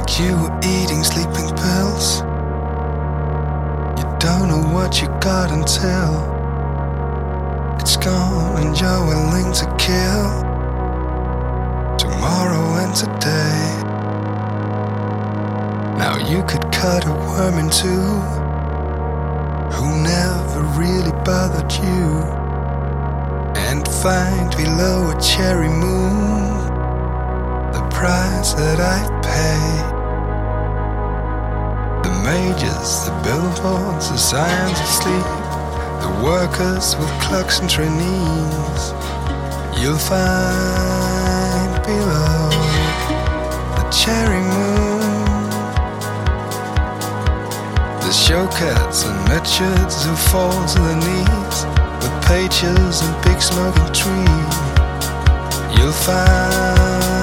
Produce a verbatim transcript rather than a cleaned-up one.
like you were eating sleeping pills. You don't know what you got until it's gone and you're willing to kill tomorrow and today. Now you could cut a worm in two who never really bothered you, and find below a cherry moon the price that I pay. The majors, the billboards, the signs asleep, the workers with clocks and trainees, you'll find below the cherry moon the showcats and Richards who fall to their knees with pages and big smoking trees. You'll find